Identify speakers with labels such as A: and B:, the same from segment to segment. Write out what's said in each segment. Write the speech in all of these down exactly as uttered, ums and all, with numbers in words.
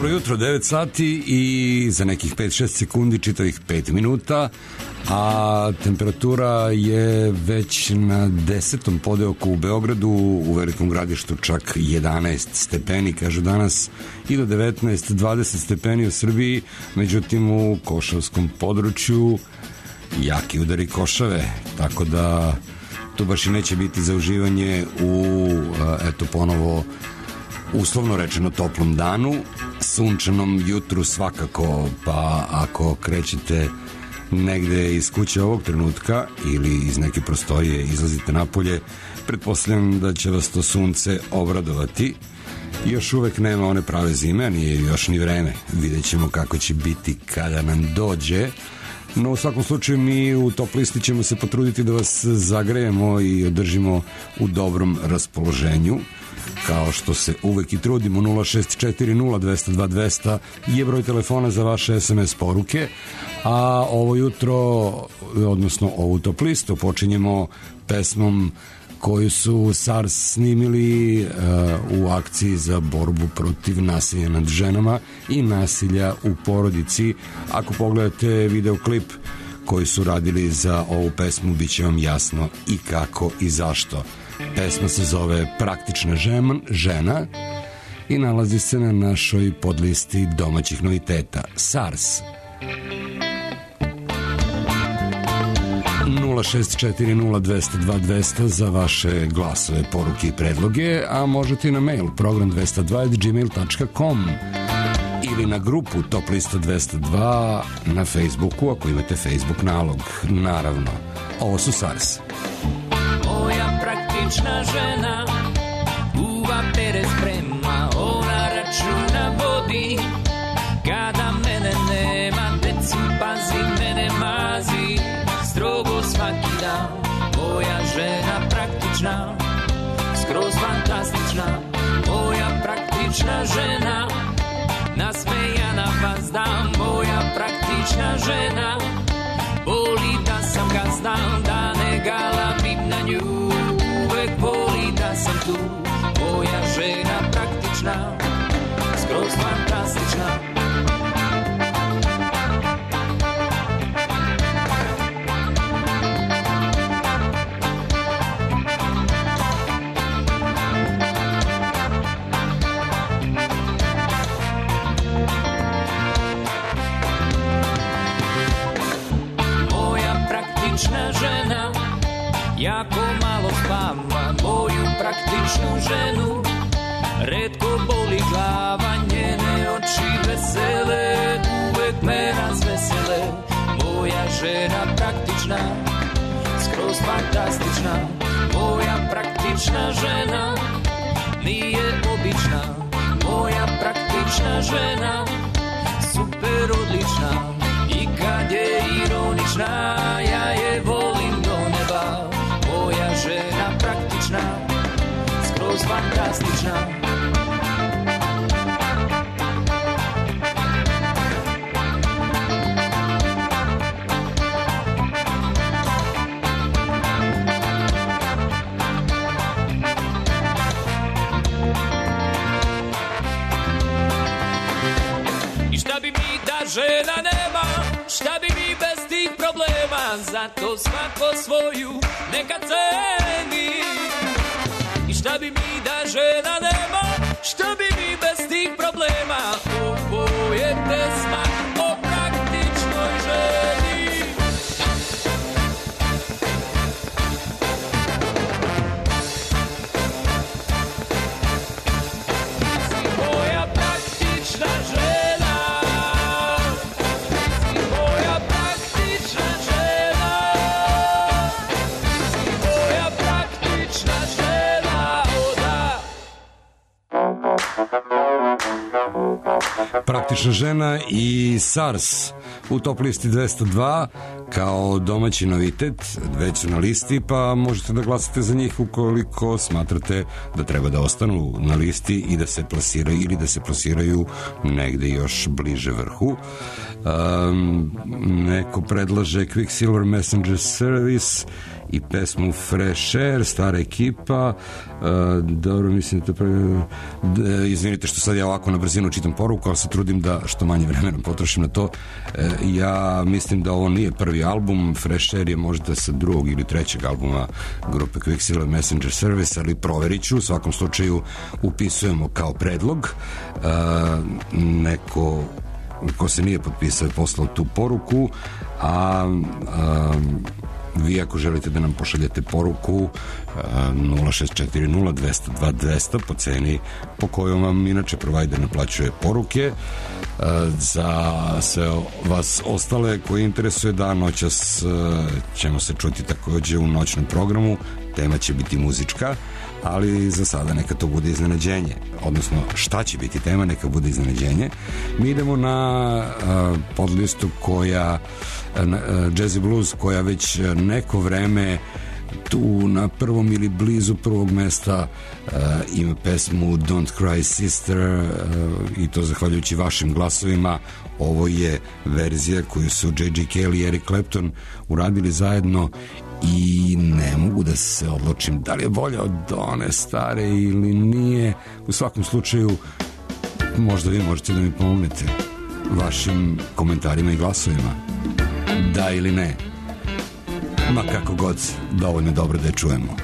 A: Dobro jutro, devet sati i za nekih pet šest sekundi čitavih pet minuta, a temperatura je već na desetom podeoku u Beogradu, u Velikom Gradištu čak jedanaest stepeni, kažu danas, i do devetnaest dvadeset stepeni u Srbiji, međutim u košavskom području jaki udari košave, tako da tu baš i neće biti za uživanje u, eto, ponovo uslovno rečeno toplom danu, sunčanom jutru svakako, pa ako krećete negde iz kuće ovog trenutka ili iz neke prostorije izlazite napolje, pretpostavljam da će vas to sunce obradovati. Još uvek nema one prave zime, nije još ni vreme, vidjet ćemo kako će biti kada nam dođe. No u svakom slučaju mi u Top listi ćemo se potruditi da vas zagrejemo i održimo u dobrom raspoloženju, kao što se uvek i trudimo. Nula šest četiri nula dva nula dva dva nula nula je broj telefona za vaše es em es poruke, a ovo jutro, odnosno ovu Top listu počinjemo pesmom koju su SARS snimili uh, u akciji za borbu protiv nasilja nad ženama i nasilja u porodici. Ako pogledate videoklip koji su radili za ovu pesmu, bit će vam jasno i kako i zašto. Pesma se zove Praktična žena i nalazi se na našoj podlisti domaćih noviteta. SARS. nula šest četiri nula dva nula dva dva nula nula za vaše glasove, poruke i predloge, a možete i na mail program dvesta dva at gmail tačka com ili na grupu Top lista dvesta dva na Facebooku, ako imate Facebook nalog, naravno. Ovo su SARS.
B: Moja praktična žena uva pere sprema, ona računa vodi, kada mene nema, decu pazi, mene mazi strogo svaki dan. Moja žena praktična, skroz fantastična, moja praktična žena, nasmejana vas dan. Moja praktična žena, voli da sam gazda, da ne galabim na nju, uvek voli da sam tu. Moja žena praktična, skroz fantastična. Žena, jako malo spava, moju praktičnu ženu retko boli glava, njene oči vesele uvek me razvesele. Moja žena praktična, skroz fantastična, moja praktična žena nije obična. Moja praktična žena super odlična, i kad je ironična, ja je volim do neba. Moja žena praktična, skroz fantastična. I šta bi mi da žena nema, šta bi mi bez tih problema, zato svako svoju neka ceni. I šta bi mi da žena nema, šta bi mi bez tih problema, ovo je pesma o praktičnoj ženi. Moja praktična žena,
A: Praktična žena i SARS u Top listi dvesta dva kao domaći novitet, već su na listi, pa možete da glasate za njih ukoliko smatrate da treba da ostanu na listi i da se plasiraju ili da se plasiraju negde još bliže vrhu. Um, neko predlaže Quicksilver Messenger Service i pesmu Fresh Air, stara ekipa. Uh, dobro, mislim da to pravi... D- izvinite što sad ja ovako na brzinu čitam poruku, ali se trudim da što manje vremena potrošim na to. Uh, ja mislim da ovo nije prvi album, Fresh Air je možda sa drugog ili trećeg albuma grupe Quicksilver Messenger Service, ali proverit ću, u svakom slučaju upisujemo kao predlog. Uh, neko ko se nije potpisao je poslao tu poruku, a, a vi ako želite da nam pošaljete poruku nula šest četiri nula dvesta dva dvesta po ceni po kojoj vam inače provider naplaćuje poruke. Za sve vas ostale koji interesuje, da noćas ćemo se čuti takođe u noćnom programu, tema će biti muzička, ali za sada neka to bude iznenađenje, odnosno šta će biti tema, neka bude iznenađenje. Mi idemo na uh, podlistu koja uh, Jazzy Blues, koja već neko vreme tu na prvom ili blizu prvog mesta uh, ima pesmu Don't Cry Sister, uh, i to zahvaljujući vašim glasovima. Ovo je verzija koju su J J Cale i Eric Clapton uradili zajedno i ne mogu da se odlučim da li je bolja od one stare ili nije. U svakom slučaju možda vi možete da mi pomognete vašim komentarima i glasovima, da ili ne, ma kako god, dovoljno dobro da je čujemo.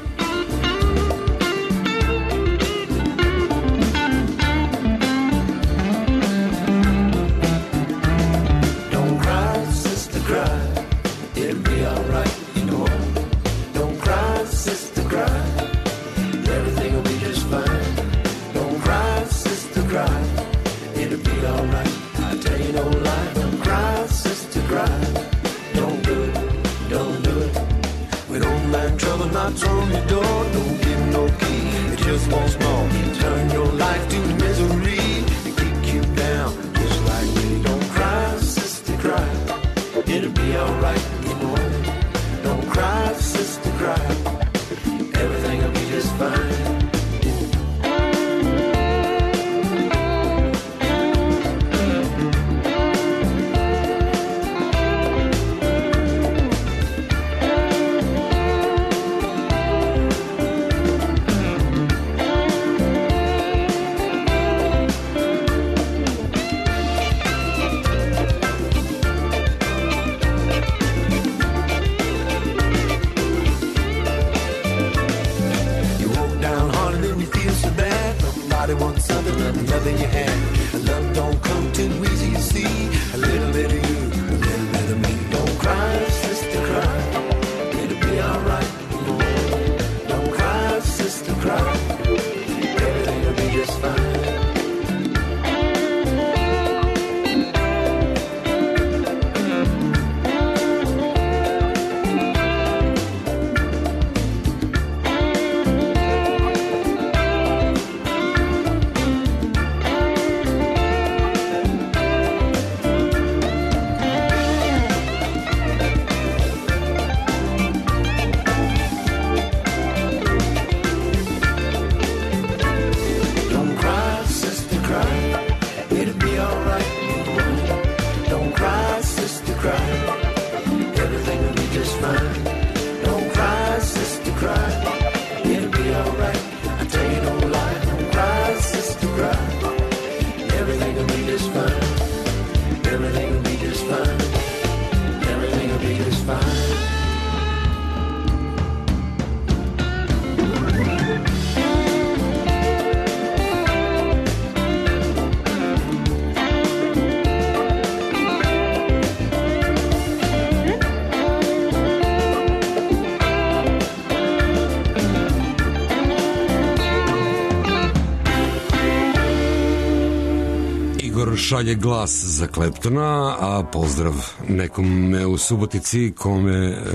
A: Šalje glas za Claptona, a pozdrav nekome u Subotici kome e,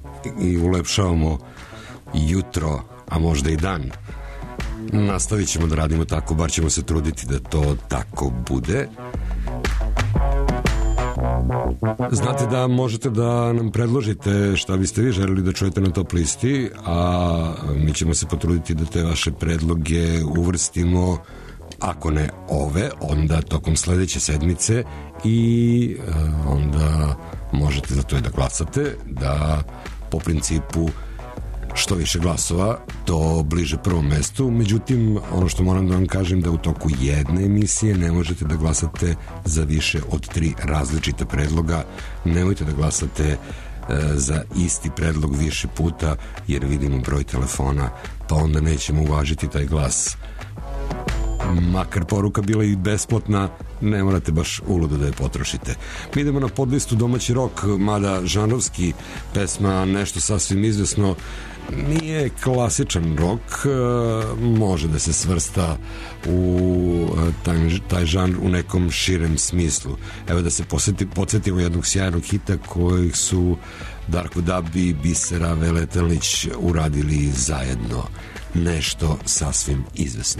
A: i ulepšavamo jutro, a možda i dan. Nastavit ćemo da radimo tako, bar ćemo se truditi da to tako bude. Znate da možete da nam predložite šta biste vi želeli da čujete na top listi, a mi ćemo se potruditi da te vaše predloge uvrstimo, ako ne ove, onda tokom sledeće sedmice, i uh, onda možete za to i da glasate, da po principu što više glasova, to bliže prvom mestu. Međutim, ono što moram da vam kažem da u toku jedne emisije ne možete da glasate za više od tri različita predloga. Nemojte da glasate e, za isti predlog više puta, jer vidimo broj telefona, pa onda nećemo uvažiti taj glas. Makar poruka bila i besplatna, ne morate baš uludo da je potrošite. Mi idemo na podlistu domaći rok, mada žanrovski pesma nešto sasvim izvesno nije klasičan rok, može da se svrsta u taj, taj žanr u nekom širem smislu. Evo da se posjeti, podsjetimo jednog sjajnog hita kojih su Darko Dabi i Bisera Veletelić uradili zajedno. Nešto sasvim izvesno.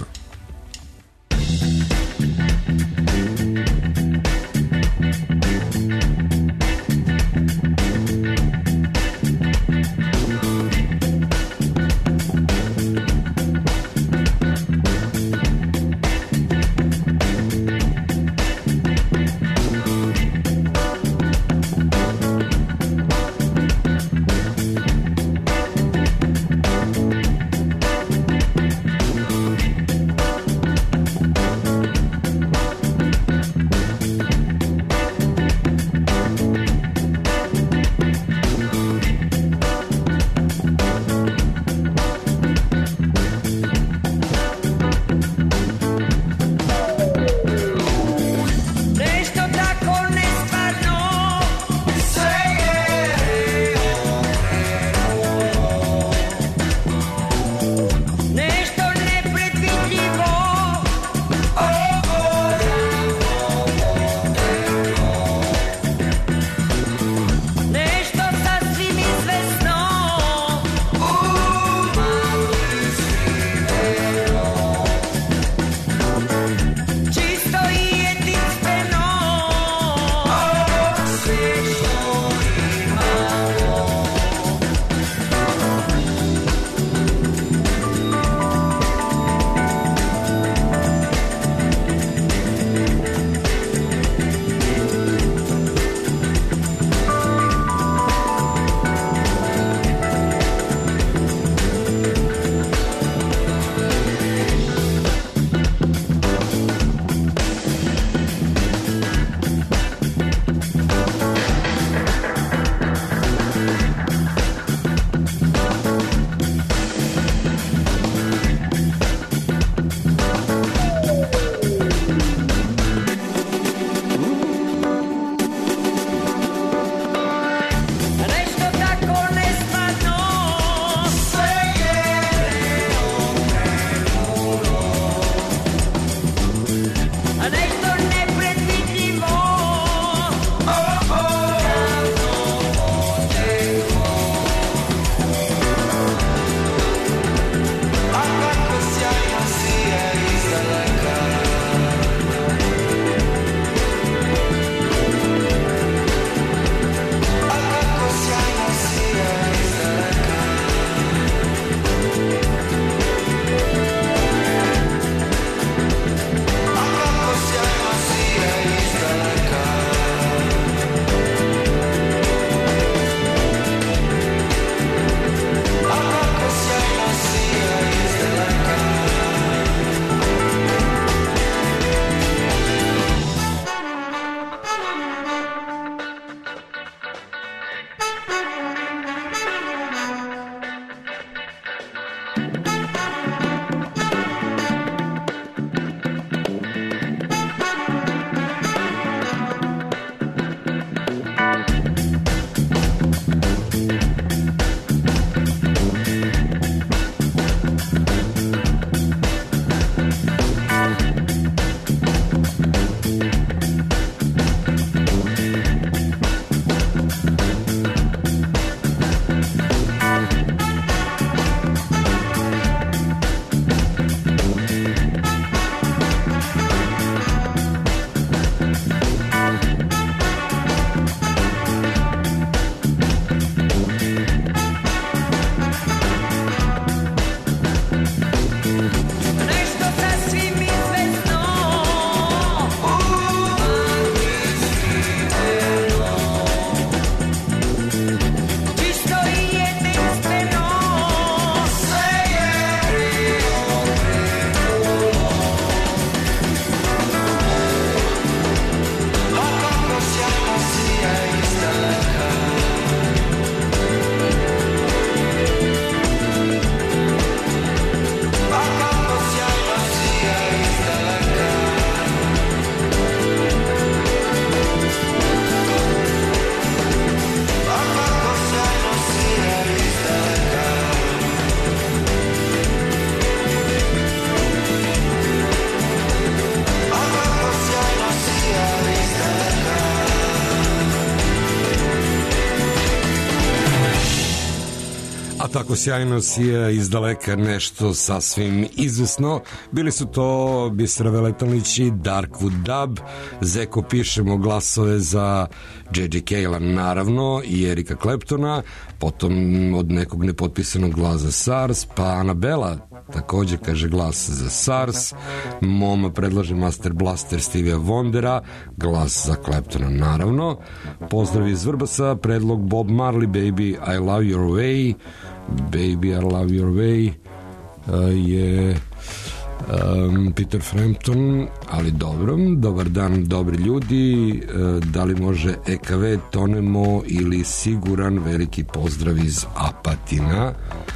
A: A tako sjajno sija iz daleka nešto sasvim izvesno. Bili su to Bisera Veletalnić i Darkwood Dub. Zeko pišemo glasove za J J Cale'a naravno i Erika Claptona, potom od nekog nepotpisanog glas za SARS, pa Anabela također kaže glas za SARS. Moma predlaže Master Blaster Stevia Wondera, glas za Claptona naravno. Pozdrav iz Vrbasa, predlog Bob Marley, Baby I Love Your Way. Baby I Love Your Way uh, je um, Peter Frampton, ali dobro. Dobar dan, dobri ljudi. Uh, da li može E K V Tonemo ili Siguran? Veliki pozdrav iz Apatina.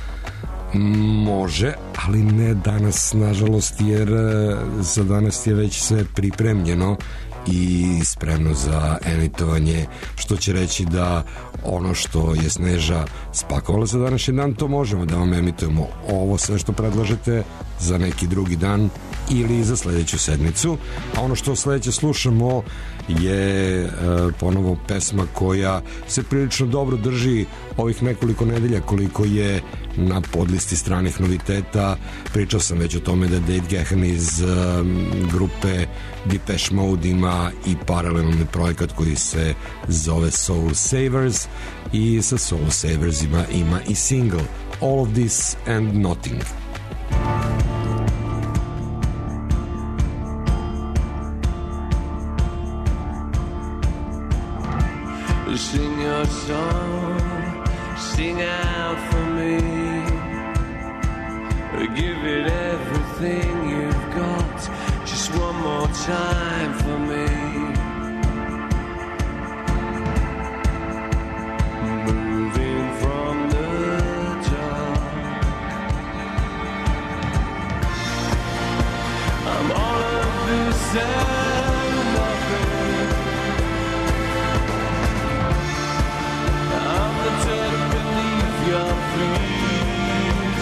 A: Može, ali ne danas nažalost, jer za danas je već sve pripremljeno i spremno za emitovanje, što će reći da ono što je Sneža spakovala za današnji dan, to možemo da vam emitujemo. Ovo sve što predlažete za neki drugi dan ili za sledeću sedmicu. A ono što sledeće slušamo je e, ponovo pesma koja se prilično dobro drži ovih nekoliko nedelja koliko je na podlisti stranih noviteta. Pričao sam već o tome da Dave Gahan iz um, grupe Depeche Mode ima i paralelni projekat koji se zove Soul Savers i sa Soul Saversima ima i single All of This and Nothing.
C: Sing your song, sing out for me. Give it everything you've got, just one more time for me. Moving from the dark, I'm all of this and nothing. I'm the dirt beneath your feet.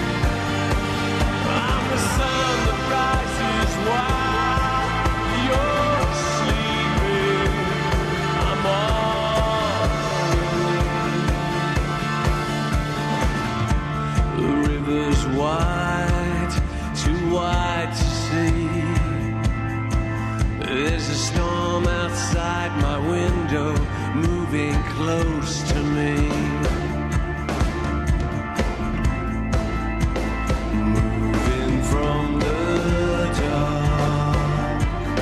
C: I'm the sun that rises while you're sleeping. I'm all the river's wide, too wide to see. There's a storm outside my window, moving close to me. Moving from the dark,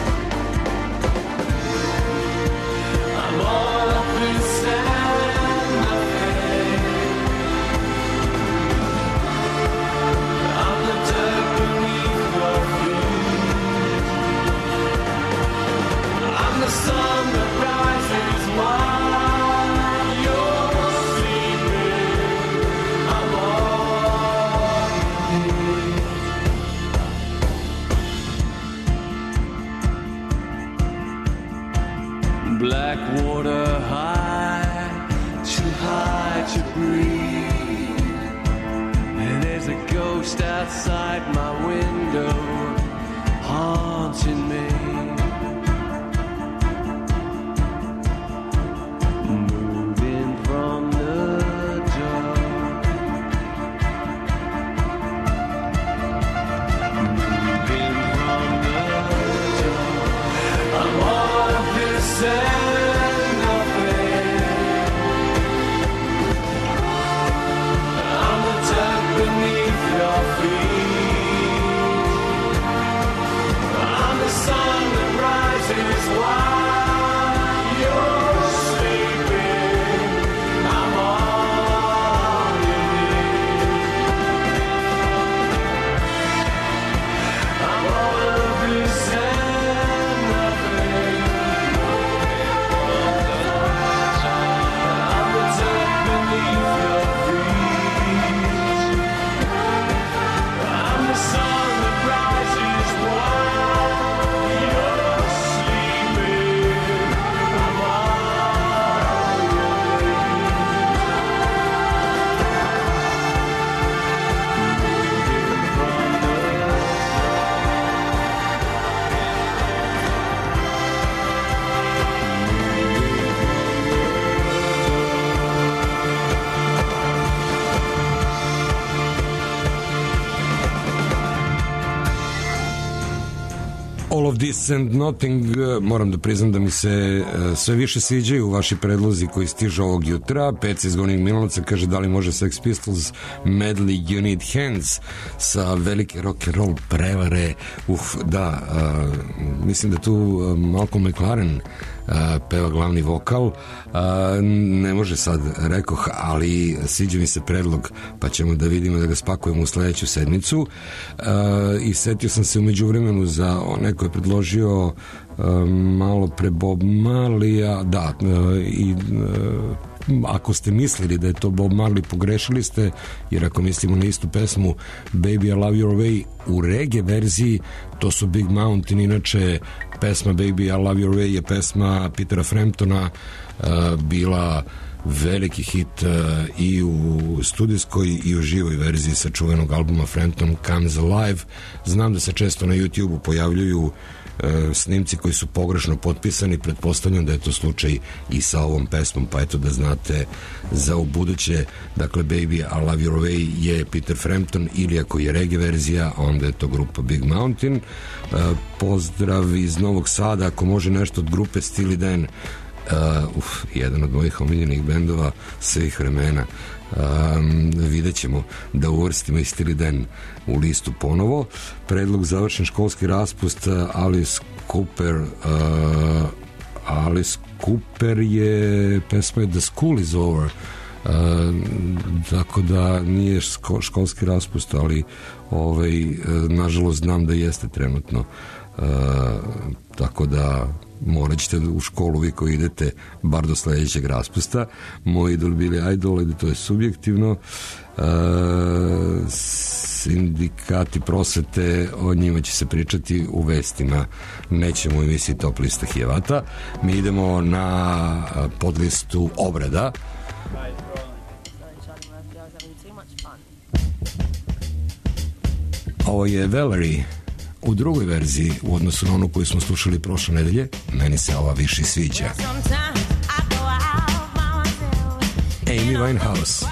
C: I'm all of this and nothing. I'm the dirt beneath your feet. I'm the sun that rises while you're sleeping. I'm all you need. Black water high, too high to breathe. And there's a ghost outside my window, haunting me. Moving from the dark, moving from the dark. I'm all of this and nothing. I'm the dirt beneath your feet. I'm the sun
A: This and Nothing, moram da priznam da mi se uh, sve više sviđaju vaši predlozi koji stižu ovog jutra. Peci iz Gornjeg Milanovca kaže da li može Sex Pistols Medley You Need Hands sa velike rock and roll prevare. Uf, da, uh, mislim da tu uh, Malcolm McLaren Uh, peva glavni vokal, uh, ne može sad, rekoh, ali sviđa mi se predlog, pa ćemo da vidimo da ga spakujemo u sledeću sedmicu. Uh, i setio sam se umeđu vremenu za neko je predložio uh, malo pre Bob Marleya, da, uh, i uh, ako ste mislili da je to Bob Marley, pogrešili ste, jer ako mislimo na istu pesmu Baby I Love Your Way u reggae verziji, to su Big Mountain. Inače pesma Baby I Love Your Way je pesma Petera Framptona, uh, bila veliki hit uh, i u studijskoj i u živoj verziji sa čuvenog albuma Frampton Comes Alive. Znam da se često na YouTube-u pojavljuju snimci koji su pogrešno potpisani, pretpostavljam da je to slučaj i sa ovom pesmom, pa eto da znate za u buduće. Dakle, Baby I Love Your Way je Peter Frampton, ili ako je reggae verzija, onda je to grupa Big Mountain. Pozdrav iz Novog Sada, ako može nešto od grupe Steely Dan, uh, uf, jedan od mojih omiljenih bendova svih vremena. Um, vidjet ćemo da uvrstimo i Steely Dan u listu ponovo. Predlog završen školski raspust, Alice Cooper. uh, Alice Cooper je pesma je The School Is Over, uh, tako da nije ško, školski raspust, ali ovaj, nažalost znam da jeste trenutno, uh, tako da morat ćete u školu vi koji idete bar do sledećeg raspusta. Moj idol bili idol, to je subjektivno. Uh, sindikati prosvete, o njima će se pričati u vestima, nećemo u emisiji Top lista Hijevata. Mi idemo na podlistu obrada. Ovo je Valerie u drugoj verziji u odnosu na onu koju smo slušali prošle nedelje. Meni se ova više sviđa. Amy Winehouse.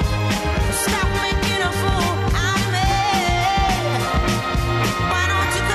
D: Why don't you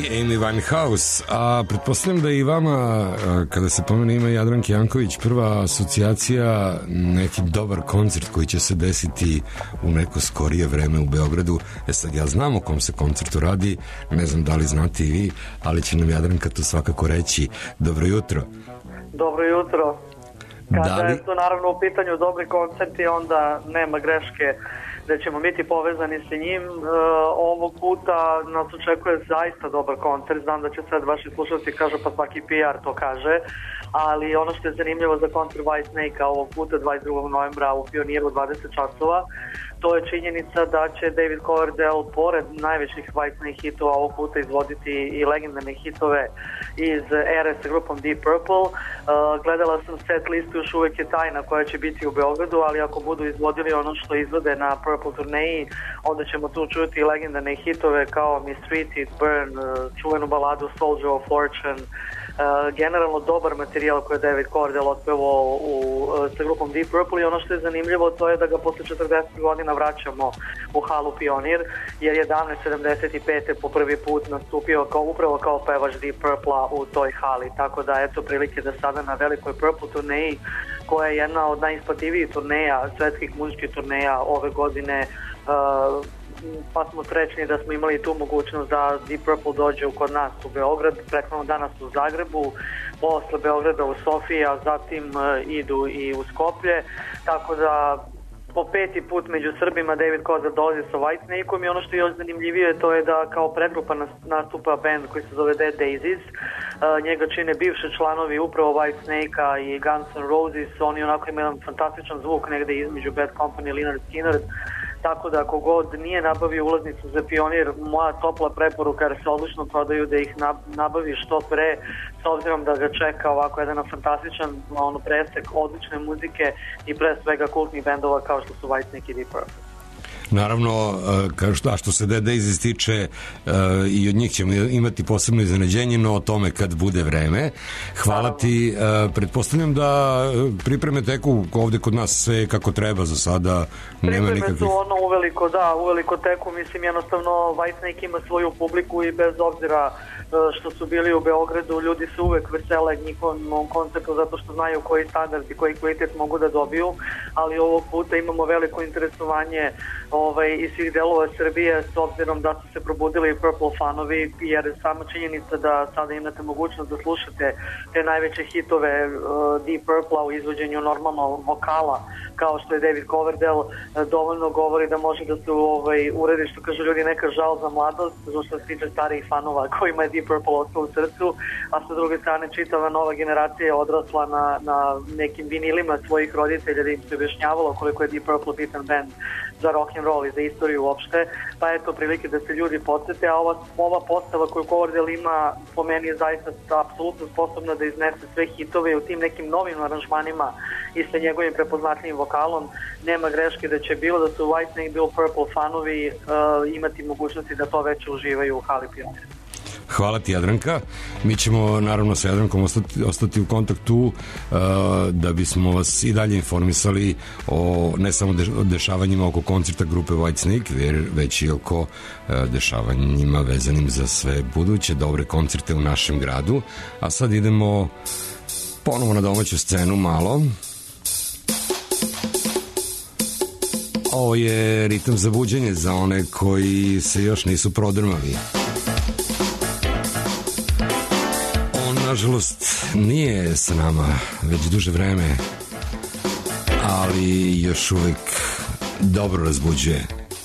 A: i Amy Winehouse. A pretpostavljam da i vama, kada se pomene ime Jadranke Janković, prva asocijacija neki dobar koncert koji će se desiti u neko skorije vreme u Beogradu. E sad, ja znam o kom se koncertu radi, ne znam da li znate i vi, ali će nam Jadranka to svakako reći. Dobro jutro.
D: Dobro jutro. Kada
A: da li...
D: je to naravno u pitanju dobri koncerti, onda nema greške da ćemo biti povezani sa njim. E, ovog puta nas očekuje zaista dobar koncert. Znam da će sad vaši slušalci kažu pa svaki P R to kaže, ali ono što je zanimljivo za koncert Whitesnake ovog puta dvadeset drugog novembra u Pioniru dvadeset časova, to je činjenica da će David Coverdale pored najvećih Whitesnake hitova ovog puta izvoditi i legendarne hitove iz ere sa grupom Deep Purple. Uh, gledala sam set listu, još uvek je tajna koja će biti u Beogradu, ali ako budu izvodili ono što izvode na Purple turneji, onda ćemo tu čuti i legendarne hitove kao Mistreated, Burn, uh, čuvenu baladu Soldier of Fortune, Uh, generalno dobar materijal koji je David Coverdale otpevao u, uh, sa grupom Deep Purple, i ono što je zanimljivo to je da ga posle četrdeset godina vraćamo u halu Pionir, jer je davne sedamdeset pete po prvi put nastupio kao, upravo kao pevač Deep Purple-a u toj hali, tako da eto prilike da sada na velikoj Purple turneji, koja je jedna od najisplativijih turneja, svetskih muzičkih turneja ove godine, uh, pa smo srećni da smo imali tu mogućnost da Deep Purple dođe kod nas u Beograd, prethodno danas u Zagrebu, posle Beograda u Sofiji, a zatim uh, idu i u Skoplje, tako da po peti put među Srbima David Coverdale dolazi sa Whitesnakeom, i ono što je još zanimljivije to je da kao predgrupa nastupa band koji se zove Dead Daisies. Uh, njega čine bivši članovi upravo Whitesnakea i Guns N' Roses, oni onako imaju jedan fantastičan zvuk negde između Bad Company i Lynyrd Skynyrd, tako da ako god nije nabavio ulaznicu za Pionir, moja topla preporuka, jer se odlično prodaju, da ih nabavi što pre, s obzirom da ga čeka ovako jedan fantastičan ono, presek odlične muzike i pre svega kultnih bendova kao što su Whitesnake i Deep Purple.
A: Naravno, kao što, a što se Dead Daisies tiče, i od njih ćemo imati posebno iznenađenje, no o tome kad bude vreme. Hvala Naravno. ti. Pretpostavljam da pripreme teku ovde kod nas sve kako treba za sada. Nema
D: pripreme
A: nikakvih...
D: su ono uveliko, da, uveliko teku. Mislim, jednostavno, Whitesnake ima svoju publiku i bez obzira što su bili u Beogradu, ljudi se uvek vesele njihovom koncertu zato što znaju koji standard i koji kvalitet mogu da dobiju, ali ovog puta imamo veliko interesovanje ovaj, iz svih delova Srbije, s obzirom da su se probudili Purple fanovi, jer sama činjenica da sada imate mogućnost da slušate te najveće hitove uh, Deep Purple-a u izvođenju normalno vokala, kao što je David Coverdale, uh, dovoljno govori da može da se ovaj, uredi, što kažu ljudi, neka žal za mladost, zato što se tiče starijih fanova kojima je Deep Purple ostao u srcu, a sa druge strane čitava nova generacija je odrasla na, na nekim vinilima svojih roditelja da im se objašnjavalo koliko je Deep Purple bitan band za rock and roll i za istoriju uopšte, pa eto prilike da se ljudi podsjete, a ova, ova postava koju Coverdale ima po meni je zaista apsolutno sposobna da iznese sve hitove u tim nekim novim aranžmanima i sa njegovim prepoznatljivim vokalom. Nema greške da će bilo da su Whitesnake, Bill Purple fanovi uh, imati mogućnosti da to već uživaju u hali Pionir.
A: Hvala ti, Jadranka. Mi ćemo naravno sa Jadrankom ostati, ostati u kontaktu uh, da bismo vas i dalje informisali o ne samo de, o dešavanjima oko koncerta grupe Whitesnake, već i oko uh, dešavanjima vezanim za sve buduće dobre koncerte u našem gradu. A sad idemo ponovo na domaću scenu malo. Ovo je ritam za buđenje za one koji se još nisu prodrmali. Nažalost, nije sa nama već duže vreme, ali još uvek dobro razbuđuje.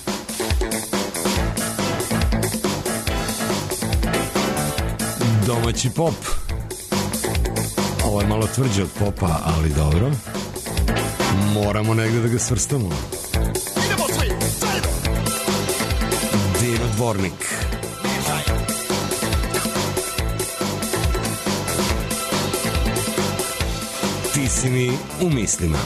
A: Domaći pop. Ovo je malo tvrđe od popa, ali dobro. Moramo negde da ga svrstamo. Idemo svi, zajedno! Dino Dvornik. Ti si mi u mislima.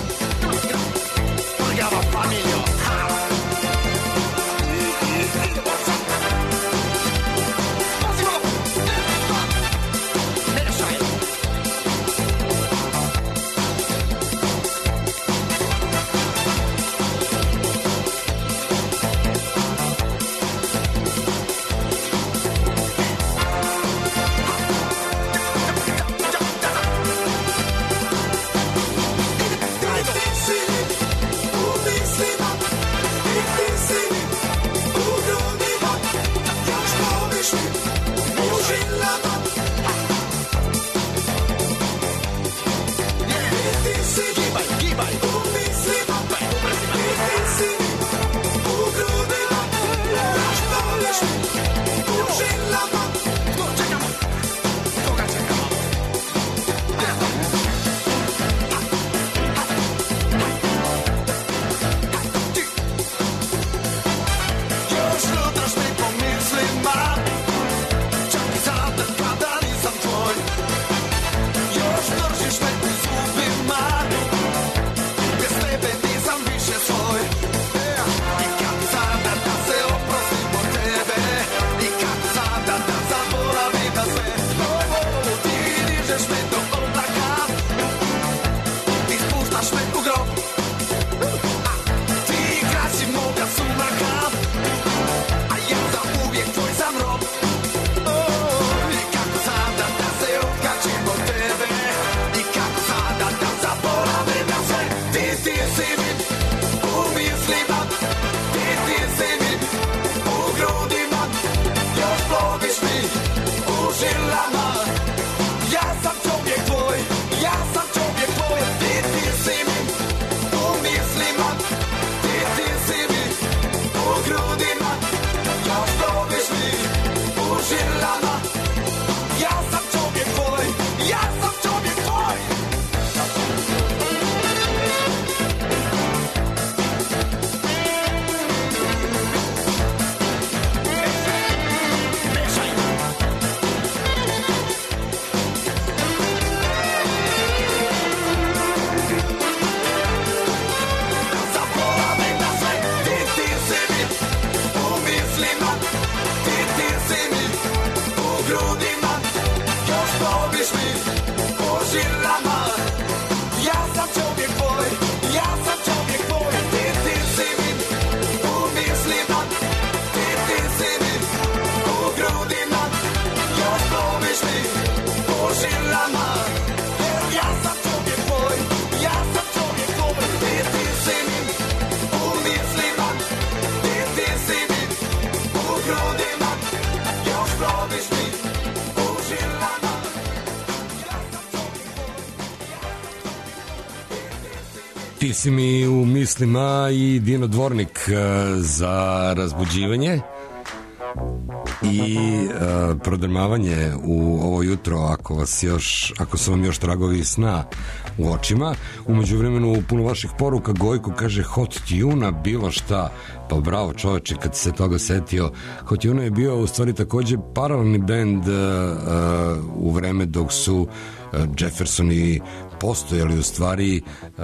A: Ti si mi u mislima i Dino Dvornik za razbuđivanje i uh, prodrmavanje u ovo jutro, ako vas još, ako su vam još tragovi sna u očima. Umeđu vremenu puno vaših poruka. Gojko kaže Hot Tuna, bilo šta. Pa bravo čoveče kad se toga setio. Hot Tuna je bio u stvari takođe paralelni bend uh, uh, u vreme dok su uh, Jeffersoni postojali, u stvari uh,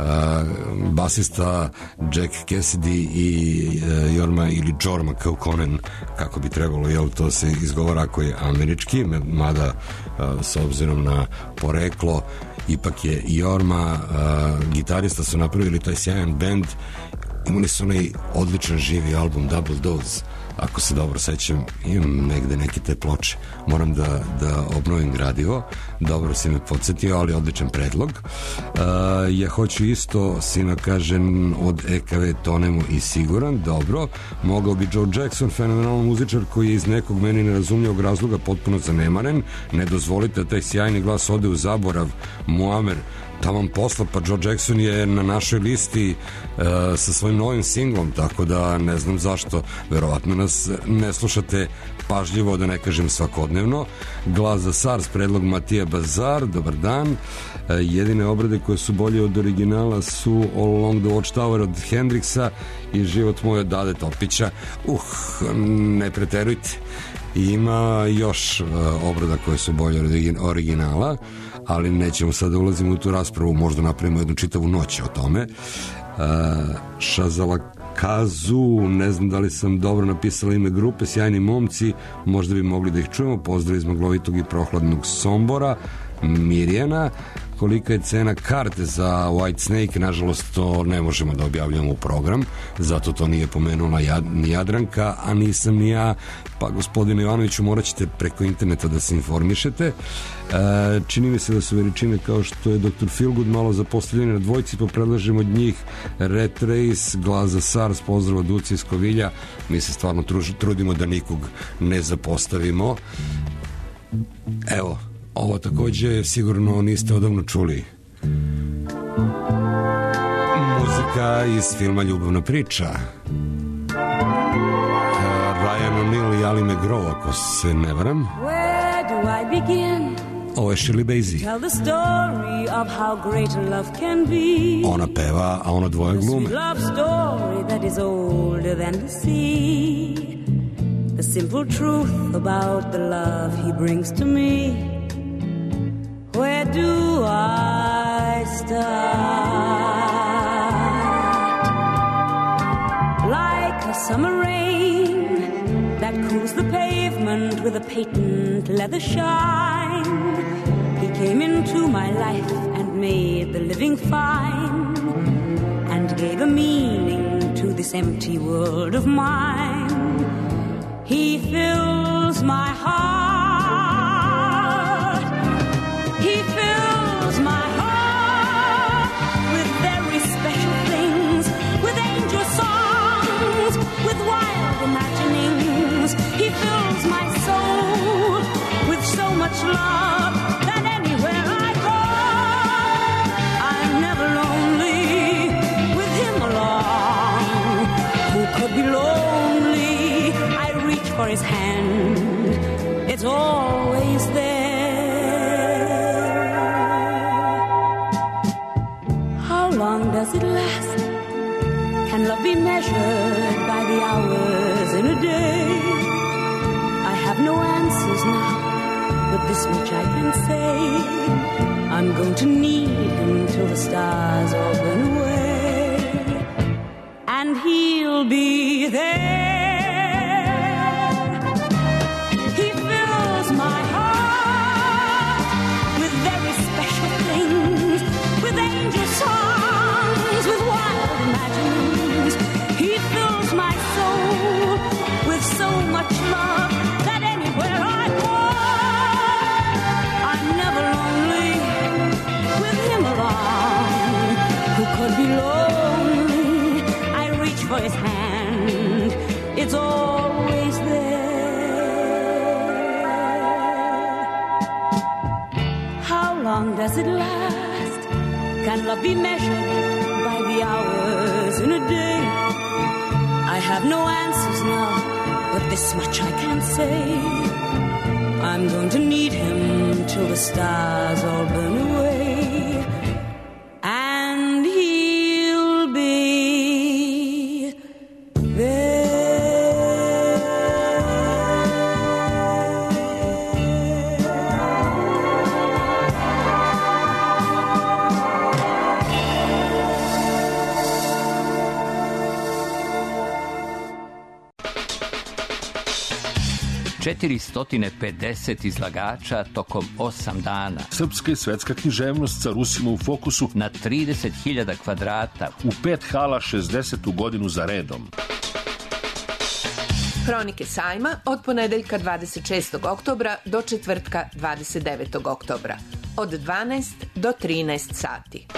A: basista Jack Cassidy i uh, Jorma ili Jorma Kaukonen, kako bi trebalo, jel, to se izgovara ako je američki, mada uh, s obzirom na poreklo ipak je Jorma, uh, gitarista, su napravili taj sjajan bend. Imali su onaj odličan živi album Double Dose, ako se dobro sećam. Imam negde neke te ploče, moram da, da obnovim gradivo. Dobro si me podsjetio, ali odličan predlog. uh, ja hoću isto, sina kažem, od E K V tonemo i siguran. Dobro, mogao bi Joe Jackson, fenomenalan muzičar koji je iz nekog meni nerazumljivog razloga potpuno zanemaren. Ne dozvolite da taj sjajni glas ode u zaborav. Muamer, taman posla, pa Joe Jackson je na našoj listi uh, sa svojim novim singlom, tako da ne znam zašto. Verovatno nas ne slušate pažljivo, da ne kažem svakodnevno. Glas za SARS, predlog Matija Bazar, dobar dan. Uh, jedine obrade koje su bolje od originala su All Along the Watchtower od Hendrixa i Život moj od Dade Topića. Uh, ne preterujte. Ima još uh, obrada koje su bolje od originala, ali nećemo sad da ulazimo u tu raspravu, možda napravimo jednu čitavu noć o tome. Uh, Šazala Kazu, ne znam da li sam dobro napisala ime grupe, sjajni momci, možda bi mogli da ih čujemo. Pozdrav iz maglovitog i prohladnog Sombora. Mirjana, kolika je cena karte za White Snake? Nažalost, to ne možemo da objavljamo u program, zato to nije pomenula Jad, ni Jadranka, a nisam ni ja. Pa gospodine Ivanoviću, morat ćete preko interneta da se informišete. E, čini mi se da su veličine kao što je doktor Feelgood malo zapostavljene na dvojci, pa predlažem od njih Red Race, Glas za SARS, pozdrav od Uci iz Kovilja. Mi se stvarno trudimo da nikog ne zapostavimo. Evo, ovo takođe sigurno niste odavno čuli. Muzika iz filma Ljubavna priča. Ryan O'Neal i Ali McGraw, ako se ne varam.
E: Where do I begin?
A: Ovo je Shirley Bassey.
E: Tell the story of how great love can be.
A: Ona peva, a ona dvoje glume.
E: The love story that is older than the sea. The simple truth about the love he brings to me. Where do I start? Like a summer rain that cools the pavement with a patent leather shine. He came into my life and made the living fine, and gave a meaning to this empty world of mine. He fills my heart. He fills my heart with very special things, with angel songs, with wild imaginings. He fills my soul with so much love that anywhere I go, I'm never lonely with him along. Who could be lonely? I reach for his hand, it's always there. How long does it last? Can love be measured by the hours in a day? I have no answers now, but this much I can say. I'm going to need him till the stars all burn away, and he'll be there. He fills my heart with very special things, with angel songs, with wild imaginings. He fills my soul with so much love that anywhere I go, I'm never lonely with him along. Who could be lonely? I reach for his hand, it's always there. How long does it last? Can love be measured by the answers now, but this much I can say. I'm going to need him till the stars all burn away. And he'll be there.
F: četiristo pedeset izlagača tokom osam dana.
G: Srpska i svetska književnost sa Rusima u fokusu
F: na trideset hiljada kvadrata.
G: U pet hala šezdesetu godinu za redom.
H: Hronike sajma od ponedeljka dvadeset šestog oktobra do četvrtka dvadeset devetog oktobra. Od dvanaest do trinaest sati.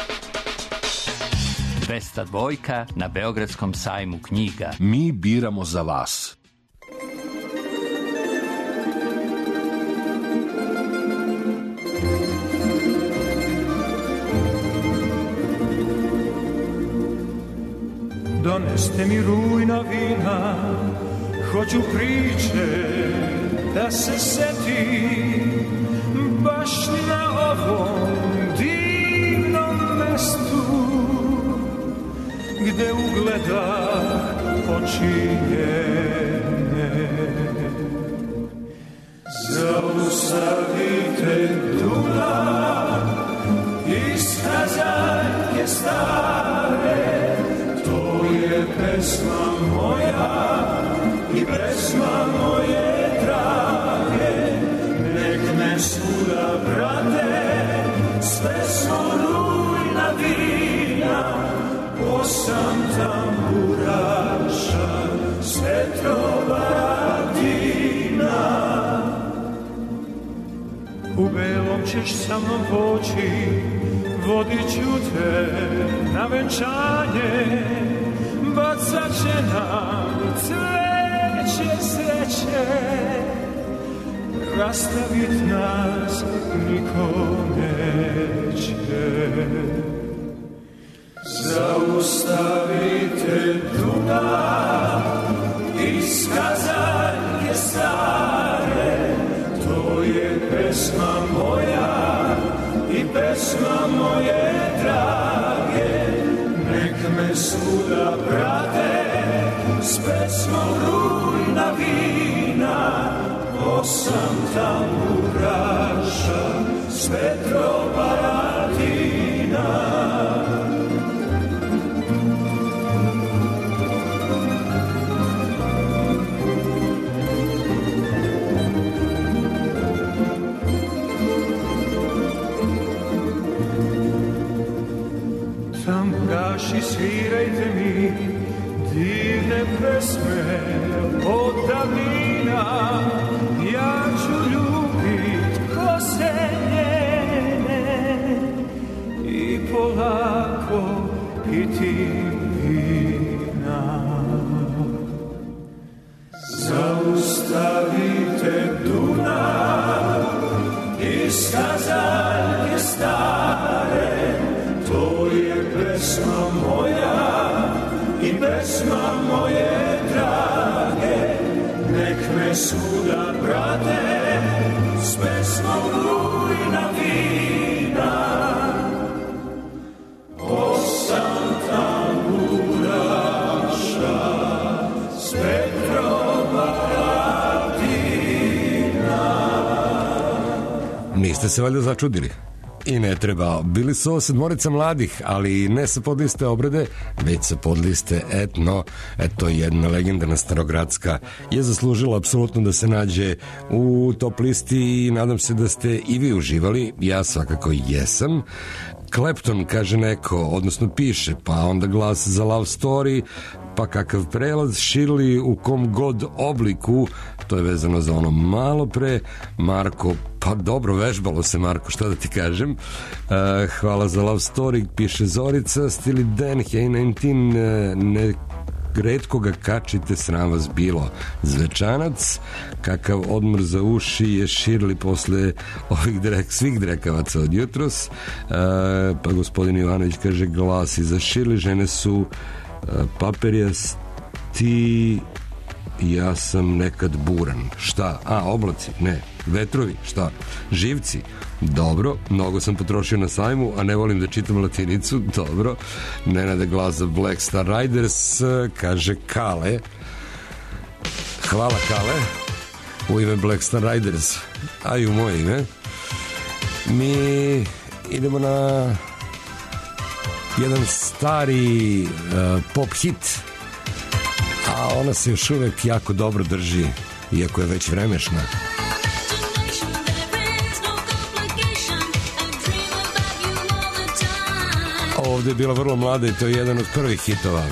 F: dvesta dvojka na Beogradskom sajmu knjiga.
G: Mi biramo za vas.
I: Doneste mi rujna vina, hoću priče da se setim, baš na ovom divnom mestu, gde ugleda oči njene. Zaustavite Dunav iz Kazaljke stare, je pesma moja i pesma moje drage, nek me svuda prate s pesmom rujna vina, osam tamburaša s Petrovaradina. U belom ćeš sa mnom poći, vodit ću te na venčanje, bacat će nam cveće sreće, rastavit nas niko neće. Zaustavite Dunav iz Kazaljke stare, to je pesma moja i pesma moje drage, nek me svuda prate s pesmom rujna vina, osam tamburaša s Petrovaradina. Tamburaši, svirajte mi divne pesme od davnina, ja ću ljubit kose njene i polako piti vina. Zaustavite Dunav iz Kazaljke stare, to je pesma moja i pesma moje drage, nek me svuda prate s pesmom rujna vina, osam tamburaša s Petrovaradina.
A: Niste se valjda začudili? I ne treba. Bili su ovo sedmorica mladih, ali ne sa podliste obrade, već sa podliste etno. Eto, jedna legendarna starogradska je zaslužila apsolutno da se nađe u top listi i nadam se da ste i vi uživali. Ja svakako jesam. Clapton, kaže neko, odnosno piše, pa onda glas za Love Story, pa kakav prelaz, Shirley u kom god obliku, to je vezano za ono malo pre. Marko, pa dobro, vežbalo se Marko, šta da ti kažem. Uh, hvala za Love Story, piše Zorica, Steely Dan, Hey devetnaest, ne retko ga kačite, sram vas bilo. Zvečanac, kakav odmor za uši je Shirley posle ovih drek, svih drekavaca od jutros. Uh, pa gospodin Ivanović kaže glas i za Shirley, žene su uh, Paperijas, ti, ja sam nekad buran. Šta? A, oblaci? Ne. Vetrovi? Šta? Živci? Dobro. Mnogo sam potrošio na sajmu, a ne volim da čitam latinicu. Dobro. Nenade glas za Black Star Riders, kaže Kale. Hvala, Kale. U ime Black Star Riders, a i u moje ime. Mi idemo na jedan stari uh, pop hit, a ona se još uvek jako dobro drži, iako je već vremešna. Ovde je bila vrlo mlada i to je jedan od prvih hitova.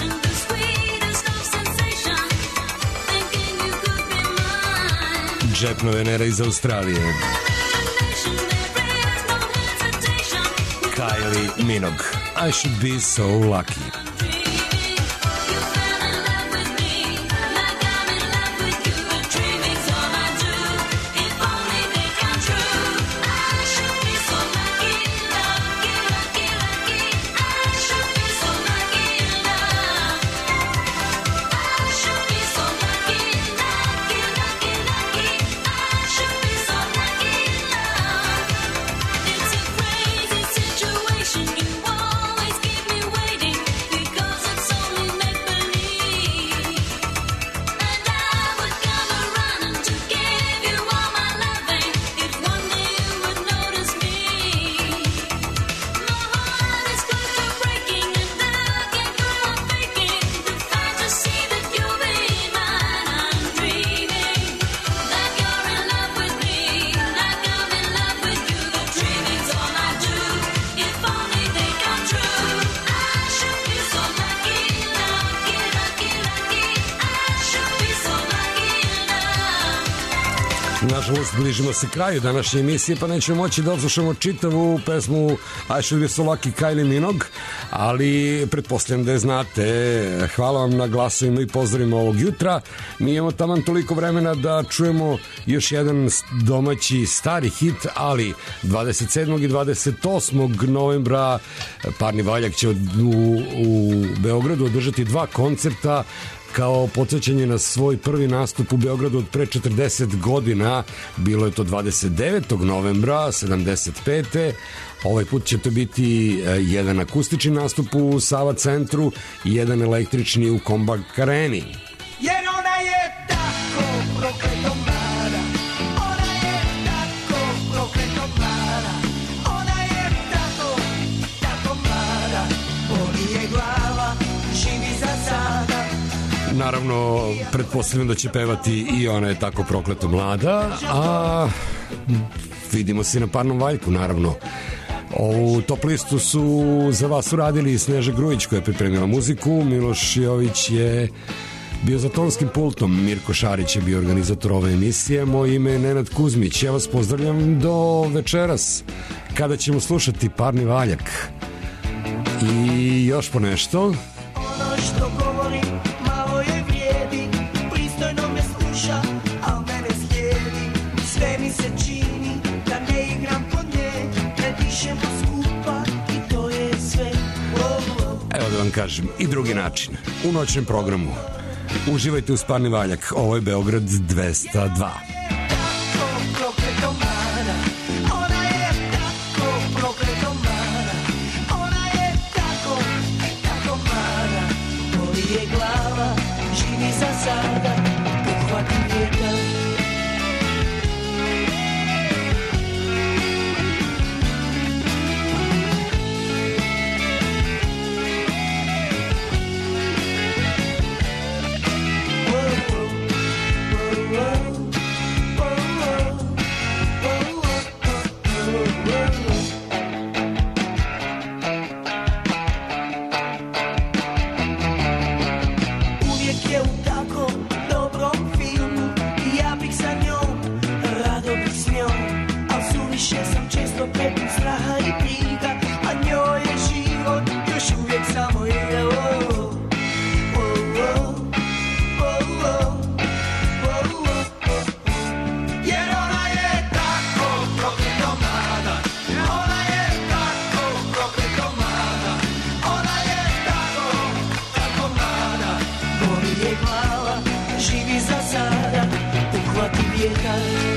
A: Džepno Venera iz Australije. Kylie Minogue. I should be so lucky. Nažalost, bližimo se kraju današnje emisije, pa nećemo moći da odslušamo čitavu pesmu I Should Be So Lucky Kylie Minogue, ali pretpostavljam da je znate. Hvala vam na glasovima i pozdravimo ovog jutra. Mi imamo taman toliko vremena da čujemo još jedan domaći stari hit, ali dvadeset sedmog i dvadeset osmog novembra Parni Valjak će u, u Beogradu održati dva koncerta kao podsjećanje na svoj prvi nastup u Beogradu od pre četrdeset godina. Bilo je to dvadeset devetog novembra sedamdeset pete Ovaj put će to biti jedan akustični nastup u Sava centru i jedan električni u Kombak Areni.
I: Jer ona je tako prokleto mlada, ona je tako prokleto mlada, ona je tako, tako mlada, boli je glava, živi za sada.
A: Naravno, pretpostavljam da će pevati i ona je tako prokleto mlada, a vidimo se na Parnom Valjku, naravno. Ovu top listu su za vas uradili Sneža Grujić koja je pripremila muziku, Miloš Jović je bio za tonskim pultom, Mirko Šarić je bio organizator ove emisije, moje ime je Nenad Kuzmić. Ja vas pozdravljam do večeras kada ćemo slušati Parni Valjak i još po nešto.
I: Ono što govori malo je vrijedi, pristojno me sluša, a mene slijedi. Sve mi se čini da ne igram kod nje, ne dišemo skupa i to je sve. Oh, oh.
A: Evo da vam kažem i drugi način u noćnom programu. Uživajte uz Parni Valjak. Ovo je Beograd dvesta dva.
I: je mala, živi za sada, uhvati vjetar.